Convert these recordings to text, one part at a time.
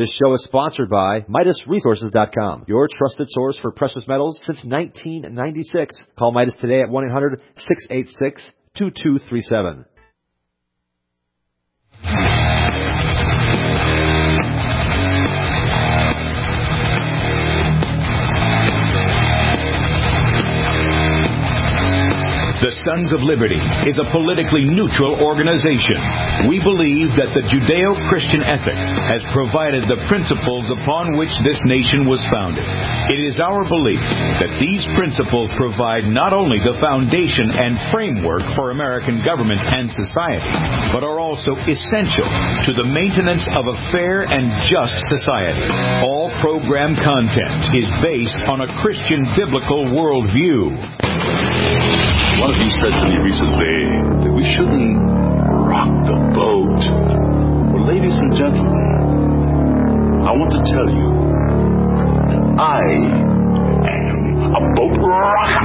This show is sponsored by MidasResources.com, your trusted source for precious metals since 1996. Call Midas today at 1-800-686-2237. The Sons of Liberty is a politically neutral organization. We believe that the Judeo-Christian ethic has provided the principles upon which this nation was founded. It is our belief that these principles provide not only the foundation and framework for American government and society, but are also essential to the maintenance of a fair and just society. All program content is based on a Christian biblical worldview. One of you said to me recently that we shouldn't rock the boat. Well, ladies and gentlemen, I want to tell you that I am a boat rocker.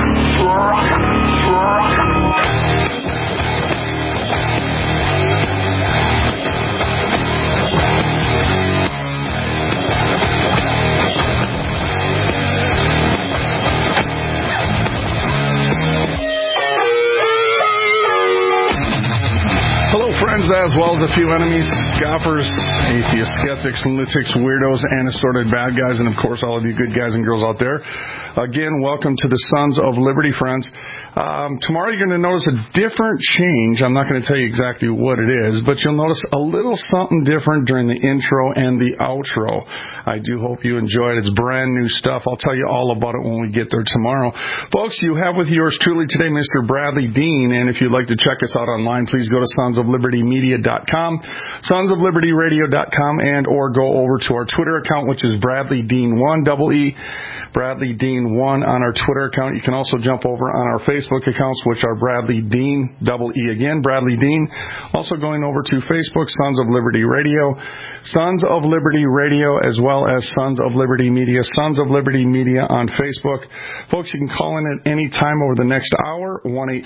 Hello, friends, as well as a few enemies, scoffers, atheists, skeptics, lunatics, weirdos, and assorted bad guys, and of course all of you good guys and girls out there. Again, welcome to the Sons of Liberty, friends. Tomorrow you're going to notice a different change. I'm not going to tell you exactly what it is, but you'll notice a little something different during the intro and the outro. I do hope you enjoy it. It's brand new stuff. I'll tell you all about it when we get there tomorrow. Folks, you have with yours truly today Mr. Bradley Dean, and if you'd like to check us out online, please go to sonsoflibertymedia.com, sonsoflibertyradio.com, and or go over to our Twitter account, which is Bradley Dean1, double E, Bradley Dean1 on our Twitter account. You can also jump over on our Facebook accounts, which are Bradley Dean, double E again, Bradley Dean. Also going over to Facebook, Sons of Liberty Radio, Sons of Liberty Radio, as well as Sons of Liberty Media, Sons of Liberty Media on Facebook. Folks, you can call in at any time over the next hour,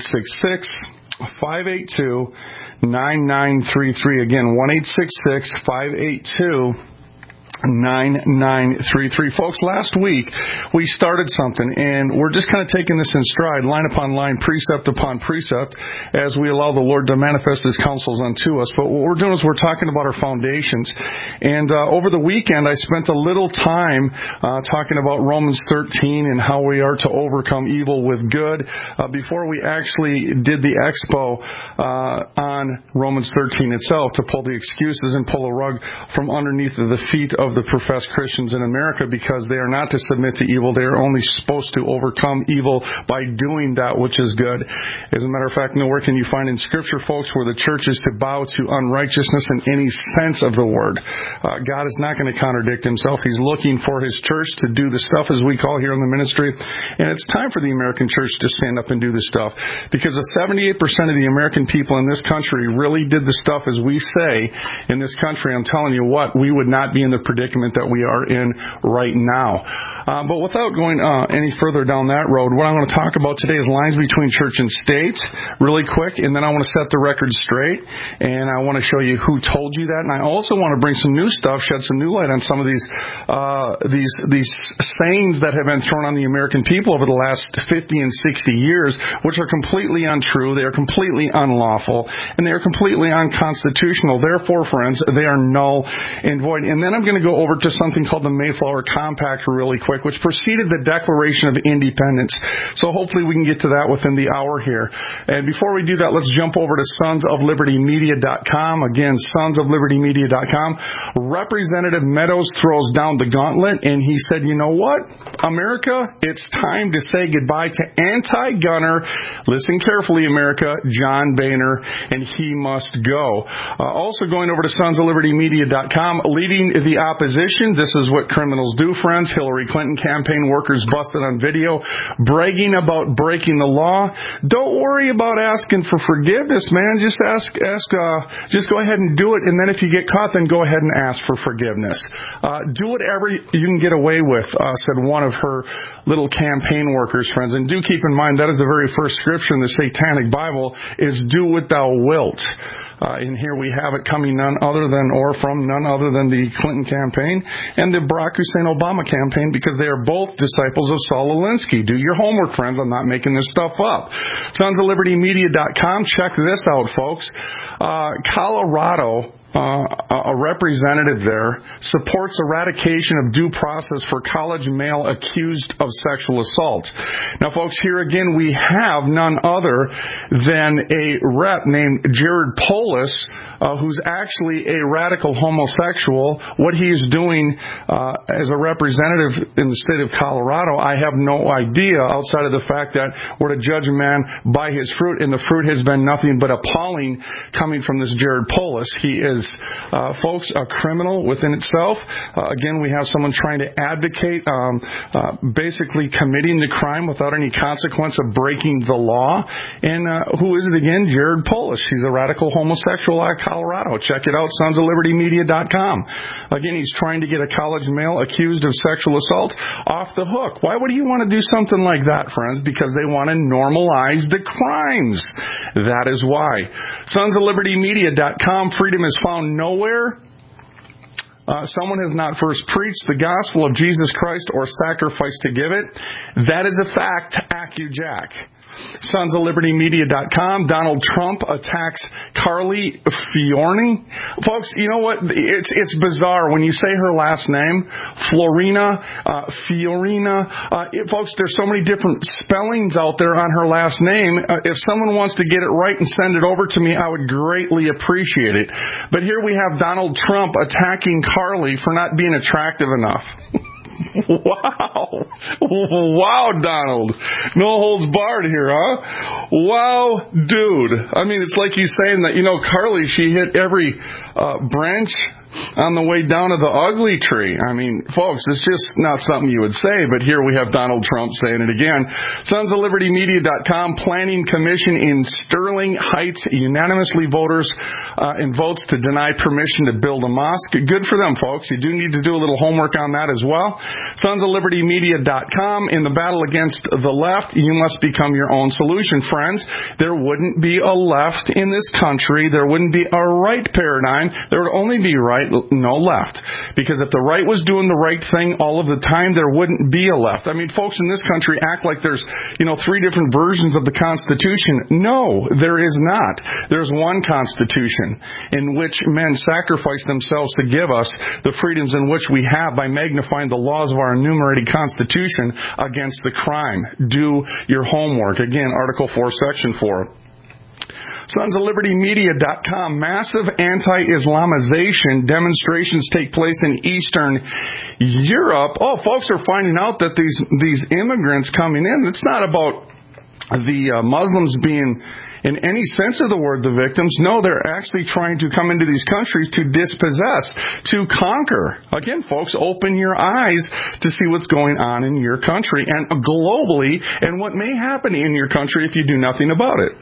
1-866-582-9933. Again, 1-866-582-9933. Folks, last week we started something, and we're just kind of taking this in stride, line upon line, precept upon precept, as we allow the Lord to manifest His counsels unto us. But what we're doing is we're talking about our foundations. And over the weekend, I spent a little time talking about Romans 13 and how we are to overcome evil with good. Before we actually did the expo on Romans 13 itself, to pull the excuses and pull a rug from underneath the feet of the professed Christians in America, because they are not to submit to evil. They are only supposed to overcome evil by doing that which is good. As a matter of fact, nowhere can you find in Scripture, folks, where the church is to bow to unrighteousness in any sense of the word. God is not going to contradict Himself. He's looking for His church to do the stuff, as we call here in the ministry. And it's time for the American church to stand up and do the stuff, because if 78% of the American people in this country really did the stuff as we say in this country, I'm telling you what, we would not be in the predicament that we are in right now. But without going any further down that road, what I want to talk about today is lines between church and state, really quick, and then I want to set the record straight, and I want to show you who told you that, and I also want to bring some new stuff, shed some new light on some of these sayings that have been thrown on the American people over the last 50 and 60 years, which are completely untrue, they are completely unlawful, and they are completely unconstitutional. Therefore, friends, they are null and void. And then I'm going to go over to something called the Mayflower Compact really quick, which preceded the Declaration of Independence. So hopefully we can get to that within the hour here. And before we do that, let's jump over to sonsoflibertymedia.com. Again, sonsoflibertymedia.com. Representative Meadows throws down the gauntlet, and he said, you know what, America, it's time to say goodbye to anti-gunner, listen carefully, America, John Boehner, and he must go. Also going over to sonsoflibertymedia.com, leading the opposition. This is what criminals do, friends. Hillary Clinton campaign workers busted on video, bragging about breaking the law. Don't worry about asking for forgiveness, man. Just go ahead and do it. And then if you get caught, then go ahead and ask for forgiveness. Do whatever you can get away with, said one of her little campaign workers, friends. And do keep in mind, that is the very first scripture in the Satanic Bible, is do what thou wilt. And here we have it coming from none other than the Clinton campaign and the Barack Hussein Obama campaign, because they are both disciples of Saul Alinsky. Do your homework, friends. I'm not making this stuff up. SonsOfLibertyMedia.com. Check this out, folks. Colorado, a representative there supports eradication of due process for college male accused of sexual assault. Now, folks, here again we have none other than a rep named Jared Polis, who's actually a radical homosexual. What he is doing as a representative in the state of Colorado, I have no idea, outside of the fact that we're to judge a man by his fruit, and the fruit has been nothing but appalling coming from this Jared Polis. He is, folks, a criminal within itself. Again, we have someone trying to advocate basically committing the crime without any consequence of breaking the law. And who is it again? Jared Polis. He's a radical homosexual out of Colorado. Check it out, SonsOfLibertyMedia.com. Again, he's trying to get a college male accused of sexual assault off the hook. Why would he want to do something like that, friends? Because they want to normalize the crimes. That is why. SonsOfLibertyMedia.com. Freedom is found nowhere. Someone has not first preached the gospel of Jesus Christ or sacrificed to give it. That is a fact. AccuJack. SonsOfLibertyMedia.com. Donald Trump attacks Carly Fiorina. Folks, you know what? It's bizarre when you say her last name, Fiorina. Folks, there's so many different spellings out there on her last name. If someone wants to get it right and send it over to me, I would greatly appreciate it. But here we have Donald Trump attacking Carly for not being attractive enough. Wow, Donald. No holds barred here, huh? Wow, dude. I mean, it's like he's saying that, Carly, she hit every branch on the way down to the ugly tree. I mean, folks, it's just not something you would say, but here we have Donald Trump saying it again. SonsOfLibertyMedia.com. Planning Commission in Sterling Heights unanimously votes to deny permission to build a mosque. Good for them, folks. You do need to do a little homework on that as well. SonsOfLibertyMedia.com. In the battle against the left, you must become your own solution, friends. There wouldn't be a left in this country. There wouldn't be a right paradigm. There would only be right, no left. Because if the right was doing the right thing all of the time, there wouldn't be a left. I mean, folks in this country act like there's, three different versions of the Constitution. No, there is not. There's one Constitution in which men sacrifice themselves to give us the freedoms in which we have by magnifying the laws of our enumerated Constitution against the crime. Do your homework. Again, Article 4, Section 4. SonsOfLibertyMedia.com. Massive anti-Islamization demonstrations take place in Eastern Europe. Oh, folks are finding out that these immigrants coming in, it's not about the Muslims being, in any sense of the word, the victims. No, they're actually trying to come into these countries to dispossess, to conquer. Again, folks, open your eyes to see what's going on in your country and globally, and what may happen in your country if you do nothing about it.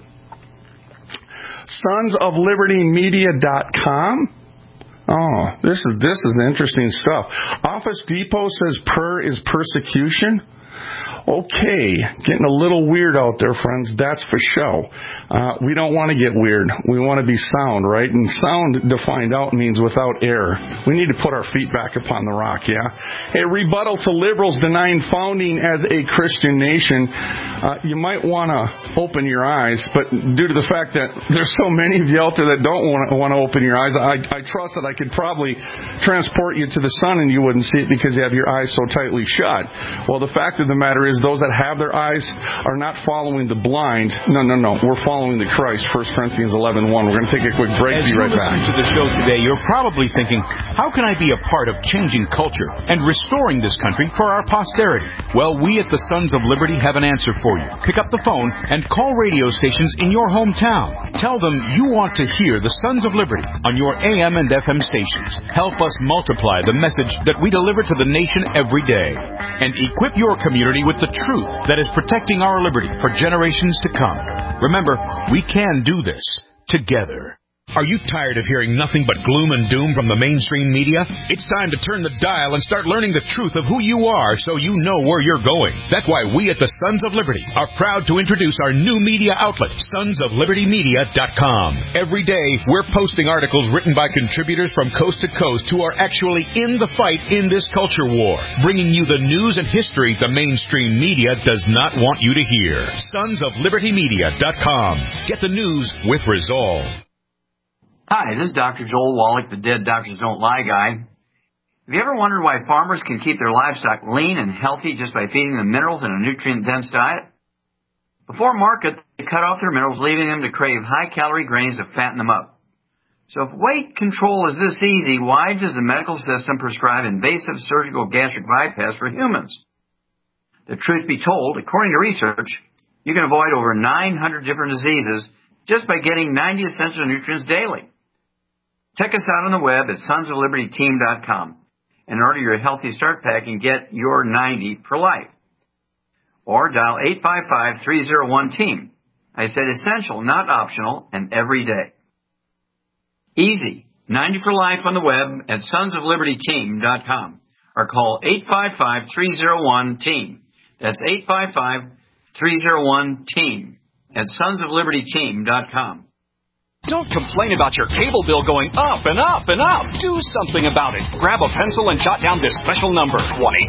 SonsOfLibertyMedia.com. Oh, this is interesting stuff. Office Depot says prayer is persecution. Okay, getting a little weird out there, friends. That's for show. We don't want to get weird. We want to be sound, right? And sound, defined out, means without error. We need to put our feet back upon the rock, yeah? A rebuttal to liberals denying founding as a Christian nation. You might want to open your eyes, but due to the fact that there's so many of you out there that don't want to open your eyes, I trust that I could probably transport you to the sun and you wouldn't see it because you have your eyes so tightly shut. Well, the fact of the matter is, those that have their eyes are not following the blind. No. We're following the Christ. 1 Corinthians 11:1. We're going to take a quick break. As you're listening to the show today, you're probably thinking, how can I be a part of changing culture and restoring this country for our posterity? Well, we at the Sons of Liberty have an answer for you. Pick up the phone and call radio stations in your hometown. Tell them you want to hear the Sons of Liberty on your AM and FM stations. Help us multiply the message that we deliver to the nation every day. And equip your community with the truth that is protecting our liberty for generations to come. Remember, we can do this together. Are you tired of hearing nothing but gloom and doom from the mainstream media? It's time to turn the dial and start learning the truth of who you are so you know where you're going. That's why we at the Sons of Liberty are proud to introduce our new media outlet, sonsoflibertymedia.com. Every day, we're posting articles written by contributors from coast to coast who are actually in the fight in this culture war, bringing you the news and history the mainstream media does not want you to hear. sonsoflibertymedia.com. Get the news with resolve. Hi, this is Dr. Joel Wallach, the Dead Doctors Don't Lie guy. Have you ever wondered why farmers can keep their livestock lean and healthy just by feeding them minerals in a nutrient-dense diet? Before market, they cut off their minerals, leaving them to crave high-calorie grains to fatten them up. So if weight control is this easy, why does the medical system prescribe invasive surgical gastric bypass for humans? The truth be told, according to research, you can avoid over 900 different diseases just by getting 90 essential nutrients daily. Check us out on the web at sonsoflibertyteam.com and order your Healthy Start Pack and get your 90 for life. Or dial 855-301-TEAM. I said essential, not optional, and every day. Easy. 90 for life on the web at sonsoflibertyteam.com or call 855-301-TEAM. That's 855-301-TEAM at sonsoflibertyteam.com. Don't complain about your cable bill going up and up and up. Do something about it. Grab a pencil and jot down this special number,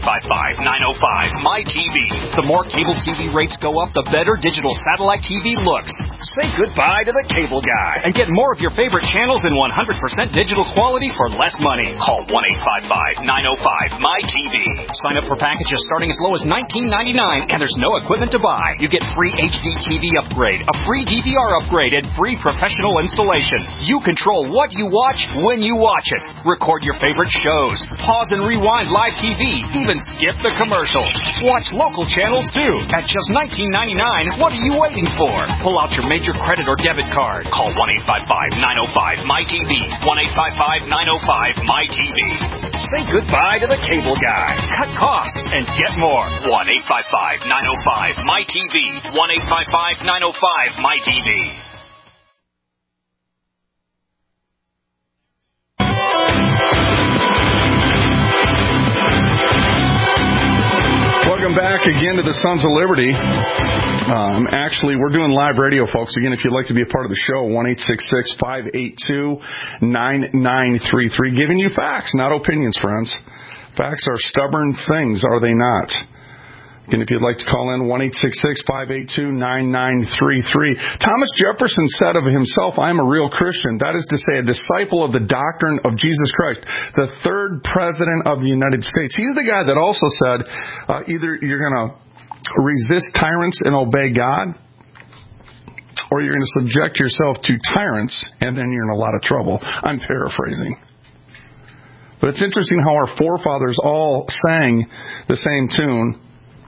1-855-905-MY-TV. The more cable TV rates go up, the better digital satellite TV looks. Say goodbye to the cable guy and get more of your favorite channels in 100% digital quality for less money. Call 1-855-905-MY-TV. Sign up for packages starting as low as $19.99, and there's no equipment to buy. You get free HD TV upgrade, a free DVR upgrade, and free professional installation. You control what you watch when you watch it. Record your favorite shows. Pause and rewind live TV. Even skip the commercials. Watch local channels too. At just $19.99, what are you waiting for? Pull out your major credit or debit card. Call 1-855-905-MY-TV. 1-855-905-MY-TV. Say goodbye to the cable guy. Cut costs and get more. 1-855-905-MY-TV. 1-855-905-MY-TV. Welcome back again to the Sons of Liberty. We're doing live radio, folks. Again, if you'd like to be a part of the show, 1-866-582-9933. Giving you facts, not opinions, friends. Facts are stubborn things, are they not? Again, if you'd like to call in, 1-866-582-9933. Thomas Jefferson said of himself, I am a real Christian. That is to say, a disciple of the doctrine of Jesus Christ, the third president of the United States. He's the guy that also said, either you're going to resist tyrants and obey God, or you're going to subject yourself to tyrants, and then you're in a lot of trouble. I'm paraphrasing. But it's interesting how our forefathers all sang the same tune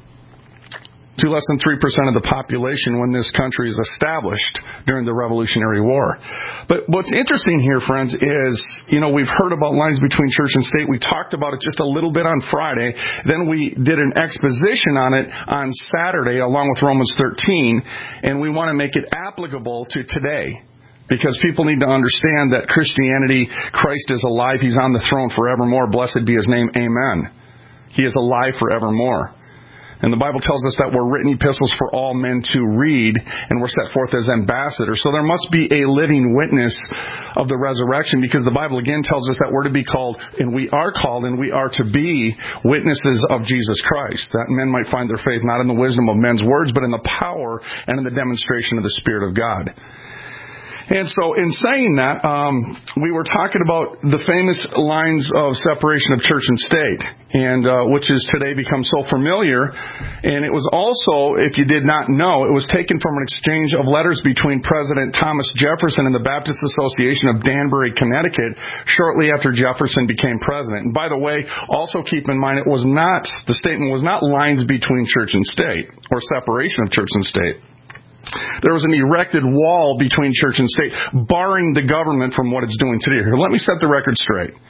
to less than 3% of the population when this country is established during the Revolutionary War. But what's interesting here, friends, is, we've heard about lines between church and state. We talked about it just a little bit on Friday. Then we did an exposition on it on Saturday, along with Romans 13, and we want to make it applicable to today. Because people need to understand that Christianity, Christ is alive. He's on the throne forevermore. Blessed be His name. Amen. He is alive forevermore. And the Bible tells us that we're written epistles for all men to read, and we're set forth as ambassadors. So there must be a living witness of the resurrection, because the Bible again tells us that we're to be called, and we are to be witnesses of Jesus Christ. That men might find their faith not in the wisdom of men's words, but in the power and in the demonstration of the Spirit of God. And so in saying that, we were talking about the famous lines of separation of church and state, and which has today become so familiar. And it was also, if you did not know, it was taken from an exchange of letters between President Thomas Jefferson and the Baptist Association of Danbury, Connecticut, shortly after Jefferson became president. And by the way, also keep in mind, the statement was not lines between church and state, or separation of church and state. There was an erected wall between church and state, barring the government from what it's doing today. Here, let me set the record straight.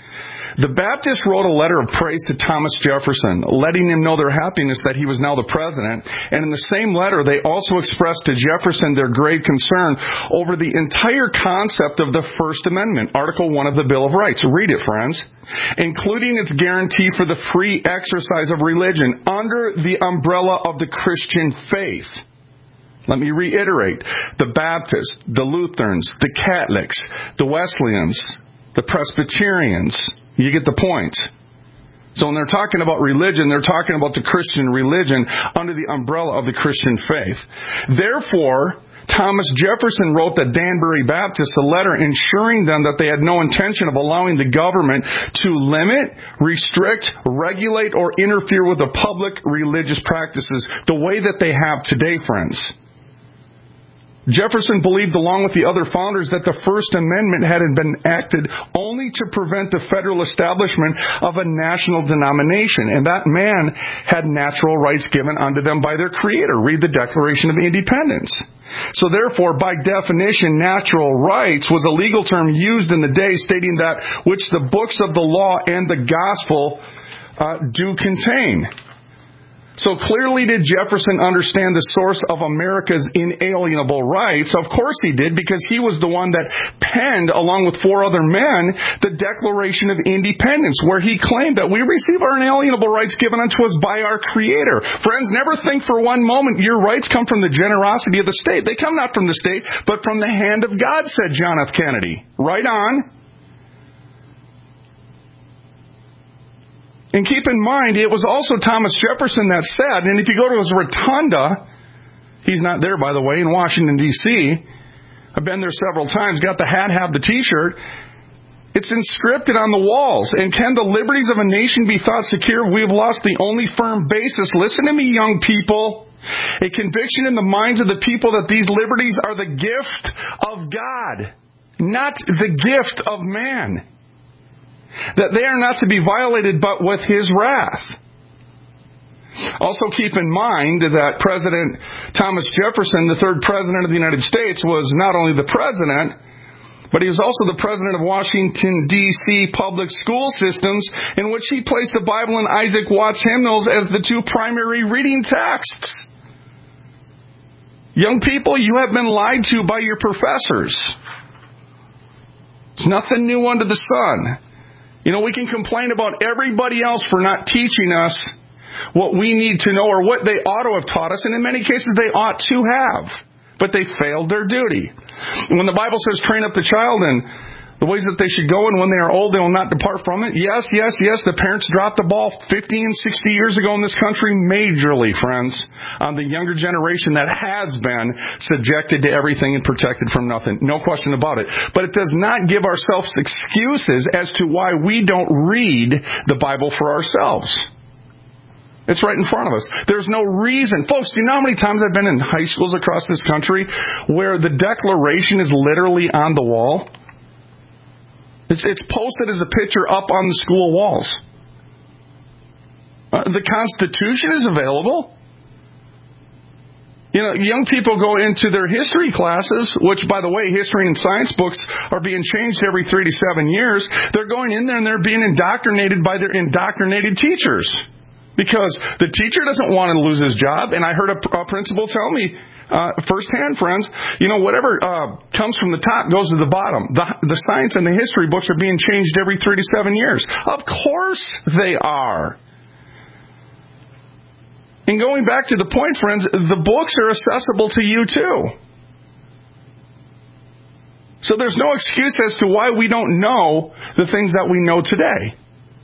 The Baptists wrote a letter of praise to Thomas Jefferson, letting him know their happiness that he was now the president. And in the same letter, they also expressed to Jefferson their grave concern over the entire concept of the First Amendment, Article 1 of the Bill of Rights. Read it, friends. Including its guarantee for the free exercise of religion under the umbrella of the Christian faith. Let me reiterate. The Baptists, the Lutherans, the Catholics, the Wesleyans, the Presbyterians. You get the point. So when they're talking about religion, they're talking about the Christian religion under the umbrella of the Christian faith. Therefore, Thomas Jefferson wrote the Danbury Baptists a letter ensuring them that they had no intention of allowing the government to limit, restrict, regulate, or interfere with the public religious practices the way that they have today, friends. Jefferson believed, along with the other founders, that the First Amendment had been enacted only to prevent the federal establishment of a national denomination, and that man had natural rights given unto them by their Creator. Read the Declaration of Independence. So therefore, by definition, natural rights was a legal term used in the day stating that which the books of the law and the gospel do contain. So clearly did Jefferson understand the source of America's inalienable rights? Of course he did, because he was the one that penned, along with 4 other men, the Declaration of Independence, where he claimed that we receive our inalienable rights given unto us by our Creator. Friends, never think for one moment your rights come from the generosity of the state. They come not from the state, but from the hand of God, said John F. Kennedy. Right on. And keep in mind, it was also Thomas Jefferson that said, and if you go to his rotunda, he's not there, by the way, in Washington, D.C. I've been there several times, got the hat, have the T-shirt. It's inscripted on the walls. And can the liberties of a nation be thought secure? We have lost the only firm basis. Listen to me, young people. A conviction in the minds of the people that these liberties are the gift of God, not the gift of man. That they are not to be violated but with His wrath. Also keep in mind that President Thomas Jefferson, the 3rd President of the United States, was not only the President, but he was also the President of Washington, D.C. public school systems, in which he placed the Bible and Isaac Watts hymnals as the 2 primary reading texts. Young people, you have been lied to by your professors. It's nothing new under the sun. You know, we can complain about everybody else for not teaching us what we need to know or what they ought to have taught us, and in many cases they ought to have, but they failed their duty. And when the Bible says train up the child in the ways that they should go, and when they are old they will not depart from it, yes, the parents dropped the ball 50 and 60 years ago in this country majorly, friends, on the younger generation that has been subjected to everything and protected from nothing. No question about it. But it does not give ourselves excuses as to why we don't read the Bible for ourselves. It's right in front of us. There's no reason. Folks, do you know how many times I've been in high schools across this country where the Declaration is literally on the wall? It's posted as a picture up on the school walls. The Constitution is available. You know, young people go into their history classes, which, by the way, history and science books are being changed every 3 to 7 years. They're going in there and they're being indoctrinated by their indoctrinated teachers. Because the teacher doesn't want to lose his job. And I heard a principal tell me, firsthand, friends, you know, whatever comes from the top goes to the bottom. The science and the history books are being changed every 3 to 7 years. Of course they are. And going back to the point, friends, the books are accessible to you too. So there's no excuse as to why we don't know the things that we know today.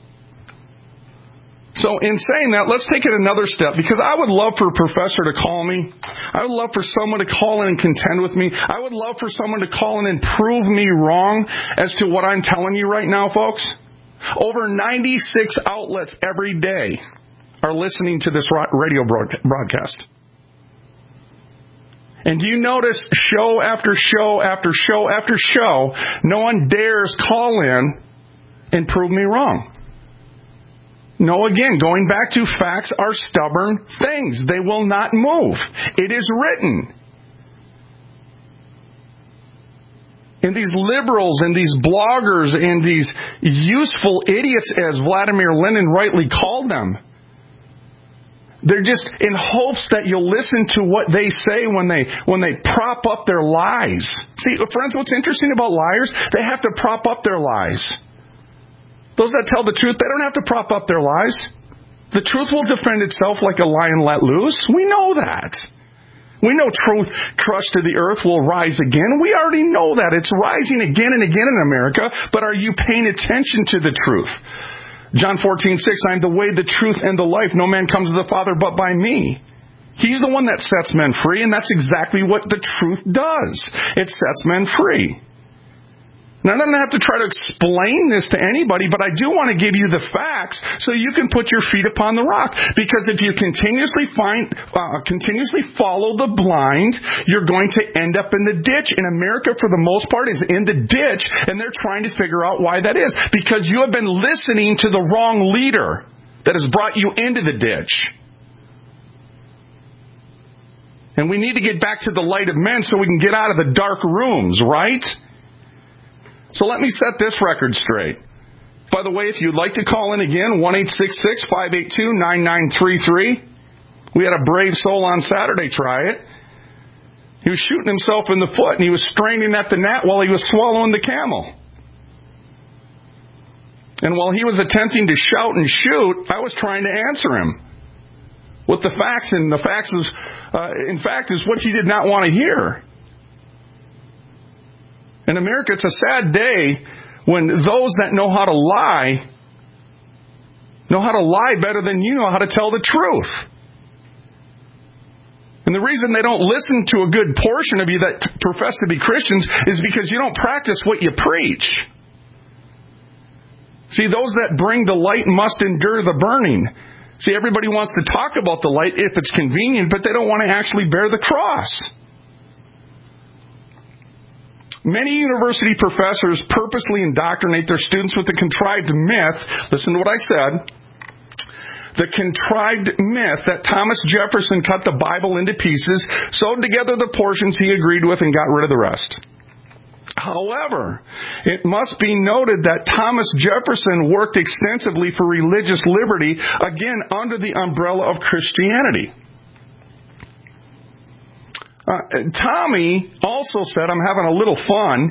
So in saying that, let's take it another step, because I would love for a professor to call me. I would love for someone to call in and contend with me. I would love for someone to call in and prove me wrong as to what I'm telling you right now, folks. Over 96 outlets every day are listening to this radio broadcast. And do you notice show after show after show after show, no one dares call in and prove me wrong? No, again, going back to facts are stubborn things. They will not move. It is written. And these liberals and these bloggers and these useful idiots, as Vladimir Lenin rightly called them, they're just in hopes that you'll listen to what they say when they prop up their lies. See, friends, what's interesting about liars? They have to prop up their lies. Those that tell the truth, they don't have to prop up their lies. The truth will defend itself like a lion let loose. We know that. We know truth crushed to the earth will rise again. We already know that. It's rising again and again in America, but are you paying attention to the truth? John 14:6, I am the way, the truth, and the life. No man comes to the Father but by me. He's the one that sets men free, and that's exactly what the truth does. It sets men free. Now, I don't have to try to explain this to anybody, but I do want to give you the facts so you can put your feet upon the rock. Because if you continuously follow the blind, you're going to end up in the ditch. And America, for the most part, is in the ditch, and they're trying to figure out why that is. Because you have been listening to the wrong leader that has brought you into the ditch. And we need to get back to the light of men so we can get out of the dark rooms, right? So let me set this record straight. By the way, if you'd like to call in again, 1-866-582-9933. We had a brave soul on Saturday try it. He was shooting himself in the foot, and he was straining at the gnat while he was swallowing the camel. And while he was attempting to shout and shoot, I was trying to answer him with the facts, and the facts is, in fact, is what he did not want to hear. In America, it's a sad day when those that know how to lie better than you know how to tell the truth. And the reason they don't listen to a good portion of you that profess to be Christians is because you don't practice what you preach. See, those that bring the light must endure the burning. See, everybody wants to talk about the light if it's convenient, but they don't want to actually bear the cross. Many university professors purposely indoctrinate their students with the contrived myth. Listen to what I said. The contrived myth that Thomas Jefferson cut the Bible into pieces, sewed together the portions he agreed with, and got rid of the rest. However, it must be noted that Thomas Jefferson worked extensively for religious liberty, again, under the umbrella of Christianity. Tommy also said, I'm having a little fun,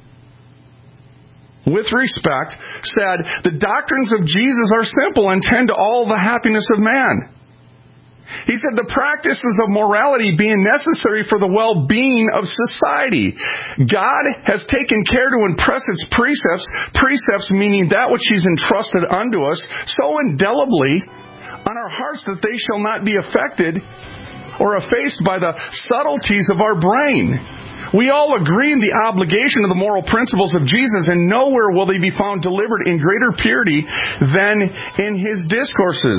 with respect, said, the doctrines of Jesus are simple and tend to all the happiness of man. He said the practices of morality being necessary for the well-being of society. God has taken care to impress its precepts meaning that which He's entrusted unto us, so indelibly on our hearts that they shall not be affected or effaced by the subtleties of our brain. We all agree in the obligation of the moral principles of Jesus, and nowhere will they be found delivered in greater purity than in His discourses.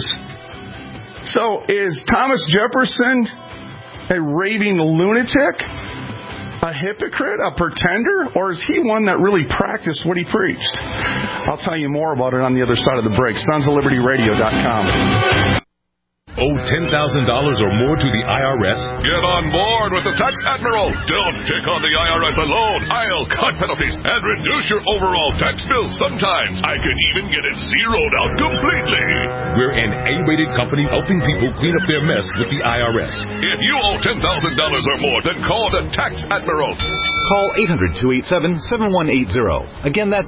So, is Thomas Jefferson a raving lunatic, a hypocrite, a pretender, or is he one that really practiced what he preached? I'll tell you more about it on the other side of the break. SonsOfLibertyRadio.com. Owe $10,000 or more to the IRS? Get on board with the Tax Admiral. Don't pick on the IRS alone. I'll cut penalties and reduce your overall tax bill. Sometimes I can even get it zeroed out completely. We're an A-rated company helping people clean up their mess with the IRS. If you owe $10,000 or more, then call the Tax Admiral. Call 800-287-7180. Again, that's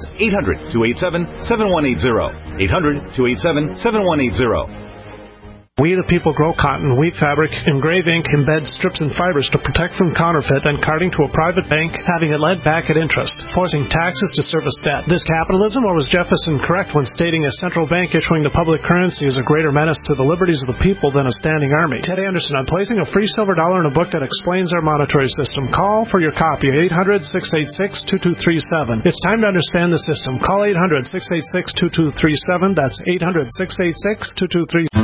800-287-7180. 800-287-7180. We the people grow cotton, weave fabric, engrave ink, embed strips and fibers to protect from counterfeit and carting to a private bank, having it led back at interest, forcing taxes to service debt. This capitalism, or was Jefferson correct when stating a central bank issuing the public currency is a greater menace to the liberties of the people than a standing army? Ted Anderson, I'm placing a free silver dollar in a book that explains our monetary system. Call for your copy at 800-686-2237. It's time to understand the system. Call 800-686-2237. That's 800-686-2237.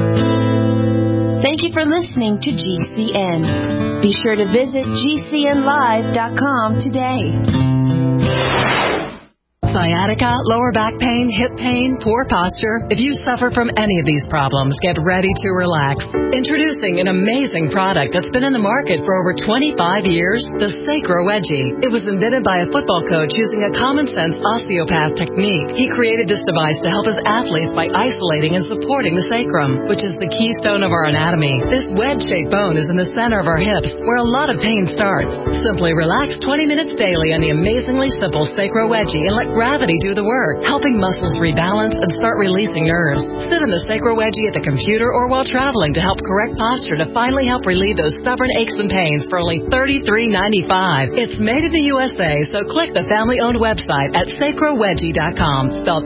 Thank you for listening to GCN. Be sure to visit GCNlive.com today. Sciatica, lower back pain, hip pain, poor posture. If you suffer from any of these problems, get ready to relax. Introducing an amazing product that's been in the market for over 25 years, the Sacro Wedgie. It was invented by a football coach using a common-sense osteopath technique. He created this device to help his athletes by isolating and supporting the sacrum, which is the keystone of our anatomy. This wedge-shaped bone is in the center of our hips, where a lot of pain starts. Simply relax 20 minutes daily on the amazingly simple Sacro Wedgie and let gravity do the work, helping muscles rebalance and start releasing nerves. Sit in the Sacro Wedgie at the computer or while traveling to help correct posture to finally help relieve those stubborn aches and pains for only $33.95. It's made in the USA, so click the family-owned website at sacrowedgie.com, spelled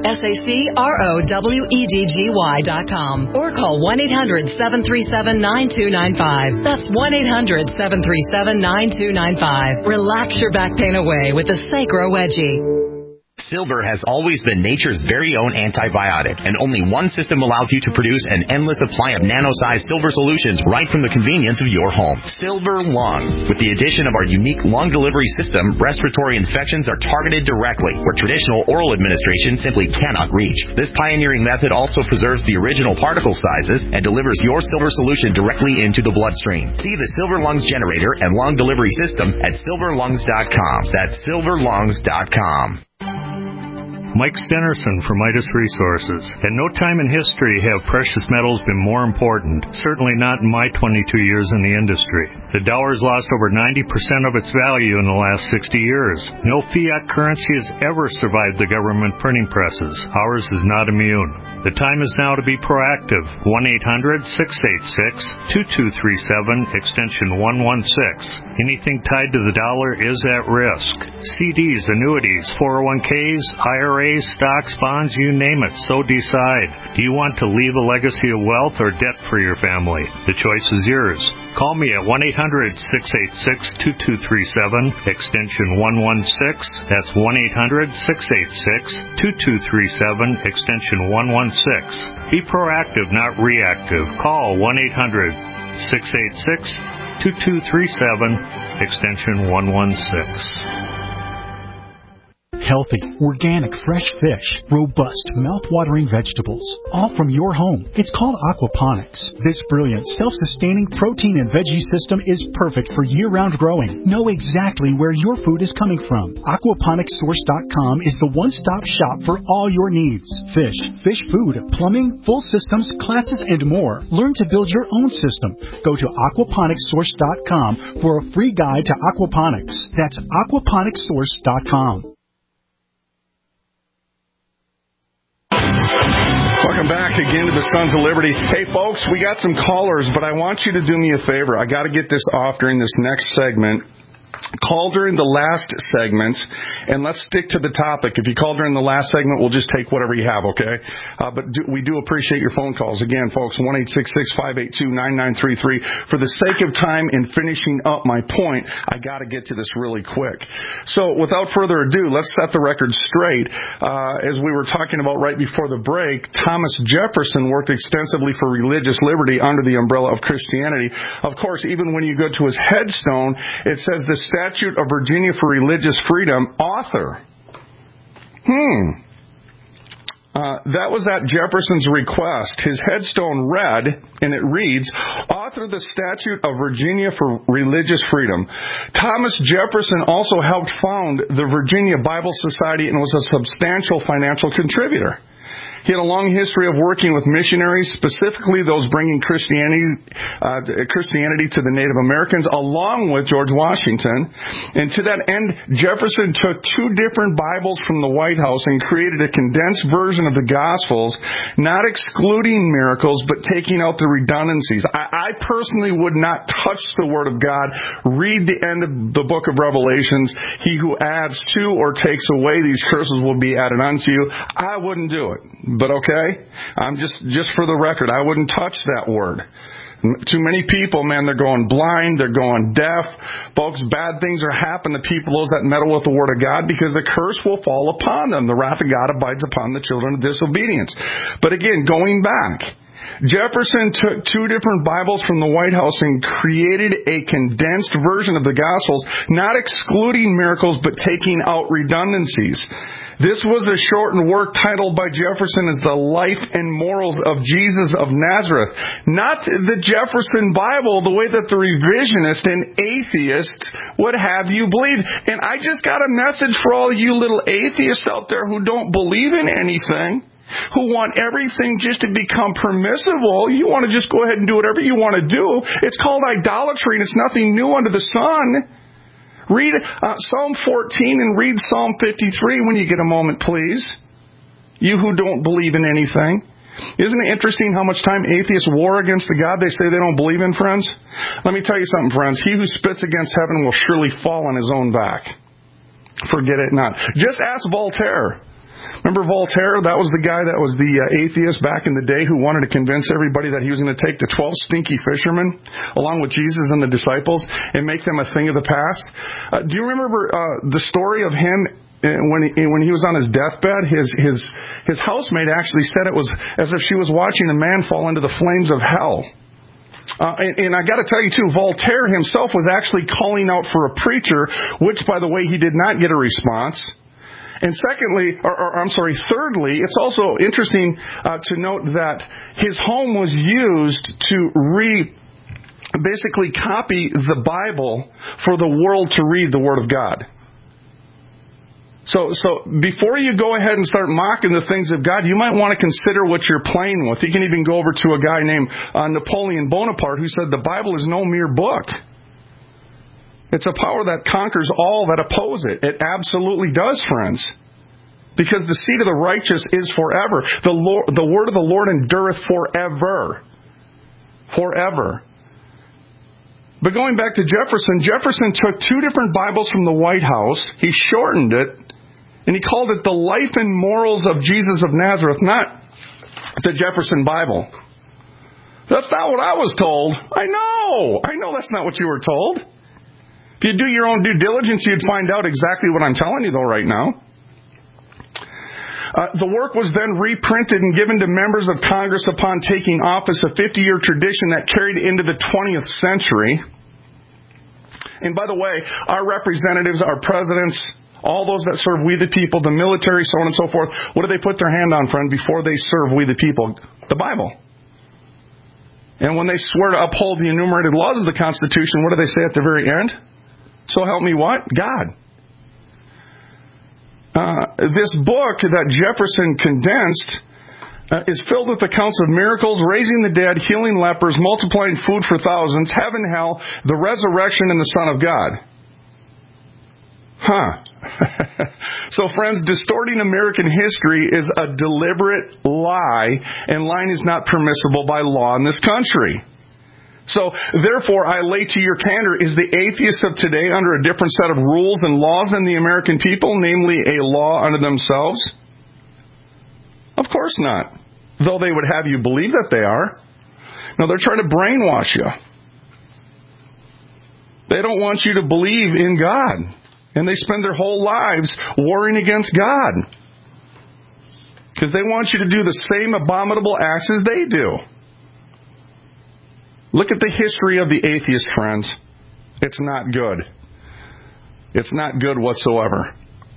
SACROWEDGY.com, or call 1-800-737-9295. That's 1-800-737-9295. Relax your back pain away with the Sacro Wedgie. Silver has always been nature's very own antibiotic, and only one system allows you to produce an endless supply of nano-sized silver solutions right from the convenience of your home. Silver Lung. With the addition of our unique lung delivery system, respiratory infections are targeted directly, where traditional oral administration simply cannot reach. This pioneering method also preserves the original particle sizes and delivers your silver solution directly into the bloodstream. See the Silver Lungs generator and lung delivery system at silverlungs.com. That's silverlungs.com. Mike Stenerson for Midas Resources. At no time in history have precious metals been more important, certainly not in my 22 years in the industry. The dollar has lost over 90% of its value in the last 60 years. No fiat currency has ever survived the government printing presses. Ours is not immune. The time is now to be proactive. 1-800-686-2237, extension 116. Anything tied to the dollar is at risk. CDs, annuities, 401ks, IRAs, stocks, bonds, you name it, so decide. Do you want to leave a legacy of wealth or debt for your family? The choice is yours. Call me at 1-800-686-2237, extension 116. That's 1-800-686-2237, extension 116. Be proactive, not reactive. Call 1-800-686-2237, extension 116. Healthy, organic, fresh fish, robust, mouth-watering vegetables, all from your home. It's called aquaponics. This brilliant, self-sustaining protein and veggie system is perfect for year-round growing. Know exactly where your food is coming from. Aquaponicssource.com is the one-stop shop for all your needs. Fish, fish food, plumbing, full systems, classes, and more. Learn to build your own system. Go to aquaponicssource.com for a free guide to aquaponics. That's aquaponicssource.com. Welcome back again to the Sons of Liberty. Hey, folks, we got some callers, but I want you to do me a favor. I got to get this off during this next segment. Call during the last segment, and let's stick to the topic. If you call during the last segment, we'll just take whatever you have, okay? We do appreciate your phone calls. Again, folks, 1-866-582-9933. For the sake of time in finishing up my point, I got to get to this really quick. So without further ado, let's set the record straight. As we were talking about right before the break, Thomas Jefferson worked extensively for religious liberty under the umbrella of Christianity. Of course, even when you go to his headstone, it says the Statute of Virginia for Religious Freedom, author. That was at Jefferson's request. His headstone read, and it reads, author the Statute of Virginia for Religious Freedom. Thomas Jefferson also helped found the Virginia Bible Society and was a substantial financial contributor. He had a long history of working with missionaries, specifically those bringing Christianity to the Native Americans, along with George Washington. And to that end, Jefferson took two different Bibles from the White House and created a condensed version of the Gospels, not excluding miracles, but taking out the redundancies. I personally would not touch the Word of God. Read the end of the book of Revelations. He who adds to or takes away these curses will be added unto you. I wouldn't do it. But okay, I'm just for the record, I wouldn't touch that word. Too many people, man, they're going blind, they're going deaf. Folks, bad things are happening to people, those that meddle with the Word of God, because the curse will fall upon them. The wrath of God abides upon the children of disobedience. But again, going back, Jefferson took two different Bibles from the White House and created a condensed version of the Gospels, not excluding miracles, but taking out redundancies. This was a shortened work titled by Jefferson as The Life and Morals of Jesus of Nazareth. Not the Jefferson Bible, the way that the revisionist and atheist would have you believe. And I just got a message for all you little atheists out there who don't believe in anything, who want everything just to become permissible. You want to just go ahead and do whatever you want to do. It's called idolatry, and it's nothing new under the sun. Read Psalm 14 and read Psalm 53 when you get a moment, please. You who don't believe in anything. Isn't it interesting how much time atheists war against the God they say they don't believe in, friends? Let me tell you something, friends. He who spits against heaven will surely fall on his own back. Forget it not. Just ask Voltaire. Remember Voltaire? That was the guy that was the atheist back in the day who wanted to convince everybody that he was going to take the 12 stinky fishermen along with Jesus and the disciples and make them a thing of the past. Do you remember the story of him when he was on his deathbed? His housemaid actually said it was as if she was watching a man fall into the flames of hell. And I got to tell you too, Voltaire himself was actually calling out for a preacher, which, by the way, he did not get a response. And thirdly, it's also interesting to note that his home was used to basically copy the Bible for the world to read the Word of God. So before you go ahead and start mocking the things of God, you might want to consider what you're playing with. You can even go over to a guy named Napoleon Bonaparte who said the Bible is no mere book. It's a power that conquers all that oppose it. It absolutely does, friends. Because the seed of the righteous is forever. The word of the Lord endureth forever. Forever. But going back to Jefferson took two different Bibles from the White House. He shortened it. And he called it The Life and Morals of Jesus of Nazareth, not the Jefferson Bible. That's not what I was told. I know that's not what you were told. If you do your own due diligence, you'd find out exactly what I'm telling you, though, right now. The work was then reprinted and given to members of Congress upon taking office, a 50-year tradition that carried into the 20th century. And by the way, our representatives, our presidents, all those that serve we the people, the military, so on and so forth, what do they put their hand on, friend, before they serve we the people? The Bible. And when they swear to uphold the enumerated laws of the Constitution, what do they say at the very end? So help me what? God. This book that Jefferson condensed is filled with accounts of miracles, raising the dead, healing lepers, multiplying food for thousands, heaven, hell, the resurrection, and the Son of God. So, friends, distorting American history is a deliberate lie, and lying is not permissible by law in this country. So, therefore, I lay to your candor, is the atheist of today under a different set of rules and laws than the American people, namely a law unto themselves? Of course not. Though they would have you believe that they are. No, they're trying to brainwash you. They don't want you to believe in God. And they spend their whole lives warring against God. Because they want you to do the same abominable acts as they do. Look at the history of the atheist, friends. It's not good. It's not good whatsoever.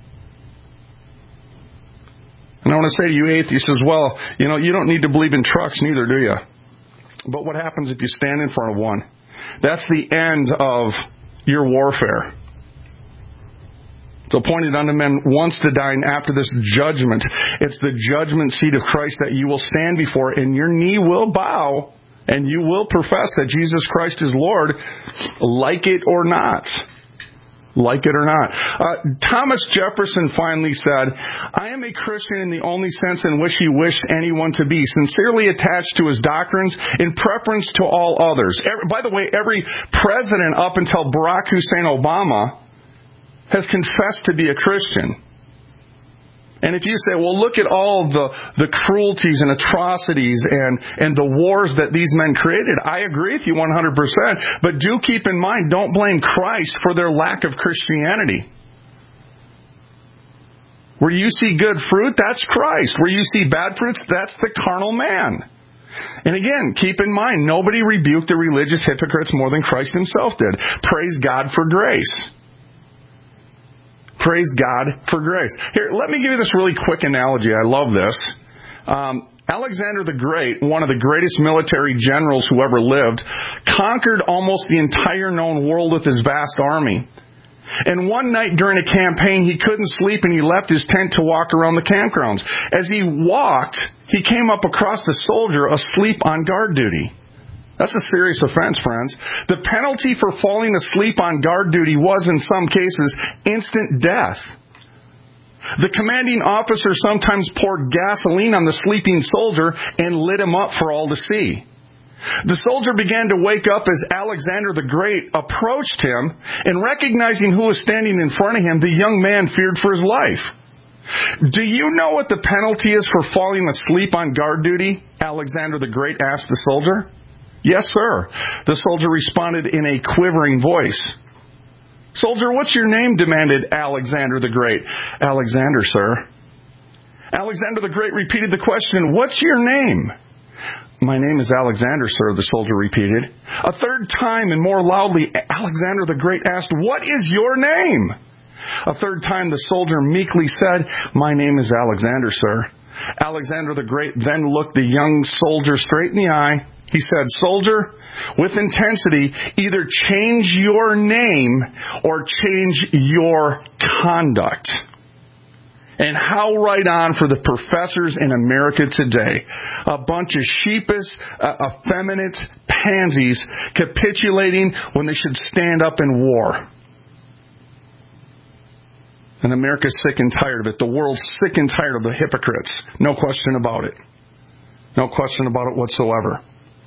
And I want to say to you atheists as well, you don't need to believe in trucks, neither do you. But what happens if you stand in front of one? That's the end of your warfare. It's appointed unto men once to die, and after this judgment. It's the judgment seat of Christ that you will stand before, and your knee will bow, and you will profess that Jesus Christ is Lord, like it or not. Like it or not. Thomas Jefferson finally said, I am a Christian in the only sense in which he wished anyone to be, sincerely attached to his doctrines in preference to all others. By the way, every president up until Barack Hussein Obama has confessed to be a Christian. And if you say, well, look at all the cruelties and atrocities and the wars that these men created, I agree with you 100%. But do keep in mind, don't blame Christ for their lack of Christianity. Where you see good fruit, that's Christ. Where you see bad fruits, that's the carnal man. And again, keep in mind, nobody rebuked the religious hypocrites more than Christ himself did. Praise God for grace. Praise God for grace. Here, let me give you this really quick analogy. I love this. Alexander the Great, one of the greatest military generals who ever lived, conquered almost the entire known world with his vast army. And one night during a campaign, he couldn't sleep and he left his tent to walk around the campgrounds. As he walked, he came up across a soldier asleep on guard duty. That's a serious offense, friends. The penalty for falling asleep on guard duty was, in some cases, instant death. The commanding officer sometimes poured gasoline on the sleeping soldier and lit him up for all to see. The soldier began to wake up as Alexander the Great approached him, and recognizing who was standing in front of him, the young man feared for his life. Do you know what the penalty is for falling asleep on guard duty? Alexander the Great asked the soldier. Yes, sir. The soldier responded in a quivering voice. Soldier, what's your name? Demanded Alexander the Great. Alexander, sir. Alexander the Great repeated the question, what's your name? My name is Alexander, sir, the soldier repeated. A third time and more loudly, Alexander the Great asked, what is your name? A third time the soldier meekly said, my name is Alexander, sir. Alexander the Great then looked the young soldier straight in the eye. He said, soldier, with intensity, either change your name or change your conduct. And how right on for the professors in America today. A bunch of sheepish, effeminate pansies capitulating when they should stand up in war. And America's sick and tired of it. The world's sick and tired of the hypocrites. No question about it. No question about it whatsoever.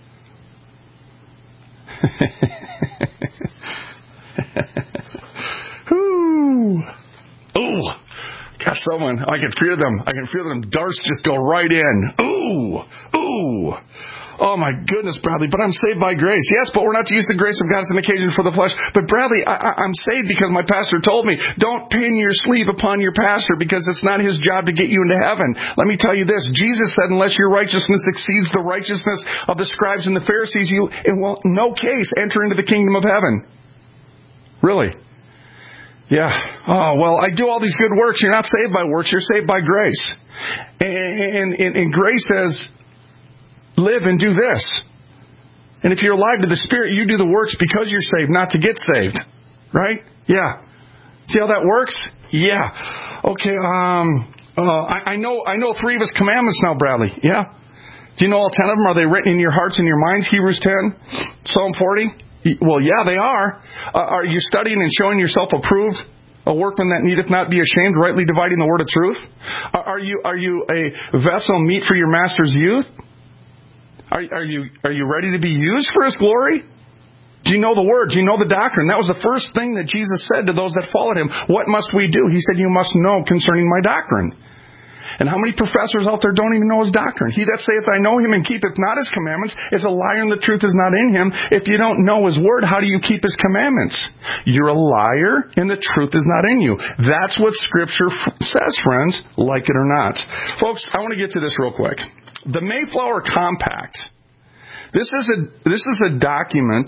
Ooh. Got someone. I can feel them. Darts just go right in. Ooh. Oh my goodness, Bradley, but I'm saved by grace. Yes, but we're not to use the grace of God as an occasion for the flesh. But Bradley, I'm saved because my pastor told me, don't pin your sleeve upon your pastor because it's not his job to get you into heaven. Let me tell you this. Jesus said, unless your righteousness exceeds the righteousness of the scribes and the Pharisees, you will in no case enter into the kingdom of heaven. Really? Yeah. Oh, well, I do all these good works. You're not saved by works. You're saved by grace. And grace says, live and do this. And if you're alive to the Spirit, you do the works because you're saved, not to get saved. Right? Yeah. See how that works? Yeah. Okay. I know 3 of His commandments now, Bradley. Yeah. Do you know all 10 of them? Are they written in your hearts and your minds? Hebrews 10, Psalm 40. Well, yeah, they are. Are you studying and showing yourself approved, a workman that needeth not be ashamed, rightly dividing the word of truth? Are you a vessel meet for your master's use? Are you ready to be used for His glory? Do you know the word? Do you know the doctrine? That was the first thing that Jesus said to those that followed Him. What must we do? He said, you must know concerning my doctrine. And how many professors out there don't even know His doctrine? He that saith, I know Him and keepeth not His commandments is a liar, and the truth is not in him. If you don't know His word, how do you keep His commandments? You're a liar, and the truth is not in you. That's what Scripture says, friends, like it or not. Folks, I want to get to this real quick. The Mayflower Compact. This is a document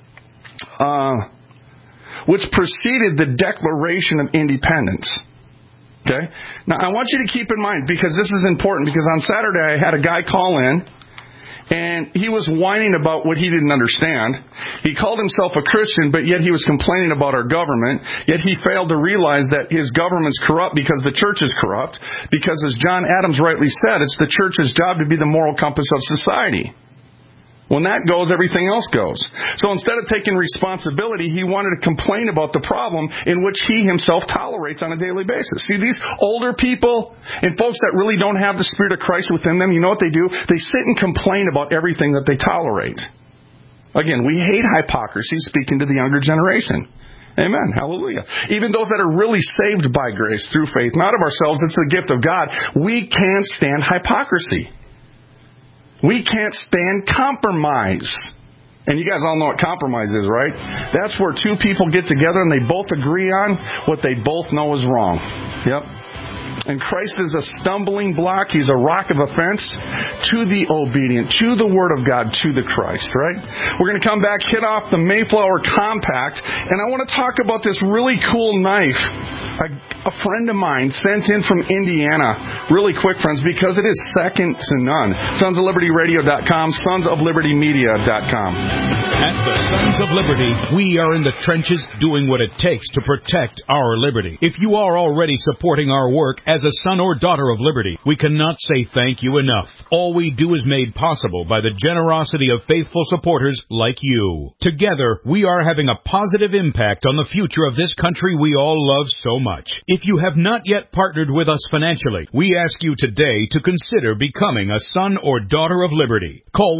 which preceded the Declaration of Independence. Okay? Now, I want you to keep in mind, because this is important, because on Saturday I had a guy call in, and he was whining about what he didn't understand. He called himself a Christian, but yet he was complaining about our government, yet he failed to realize that his government's corrupt because the church is corrupt, because as John Adams rightly said, it's the church's job to be the moral compass of society. When that goes, everything else goes. So instead of taking responsibility, he wanted to complain about the problem in which he himself tolerates on a daily basis. See, these older people and folks that really don't have the Spirit of Christ within them, you know what they do? They sit and complain about everything that they tolerate. Again, we hate hypocrisy, speaking to the younger generation. Amen. Hallelujah. Even those that are really saved by grace through faith, not of ourselves, it's the gift of God, we can't stand hypocrisy. We can't stand compromise. And you guys all know what compromise is, right? That's where 2 people get together and they both agree on what they both know is wrong. Yep. And Christ is a stumbling block. He's a rock of offense to the obedient, to the Word of God, to the Christ, right? We're going to come back, hit off the Mayflower Compact, and I want to talk about this really cool knife a friend of mine sent in from Indiana. Really quick, friends, because it is second to none. SonsOfLibertyRadio.com, SonsOfLibertyMedia.com. At the Sons of Liberty, we are in the trenches doing what it takes to protect our liberty. If you are already supporting our work as a son or daughter of liberty, we cannot say thank you enough. All we do is made possible by the generosity of faithful supporters like you. Together, we are having a positive impact on the future of this country we all love so much. If you have not yet partnered with us financially, we ask you today to consider becoming a son or daughter of liberty. Call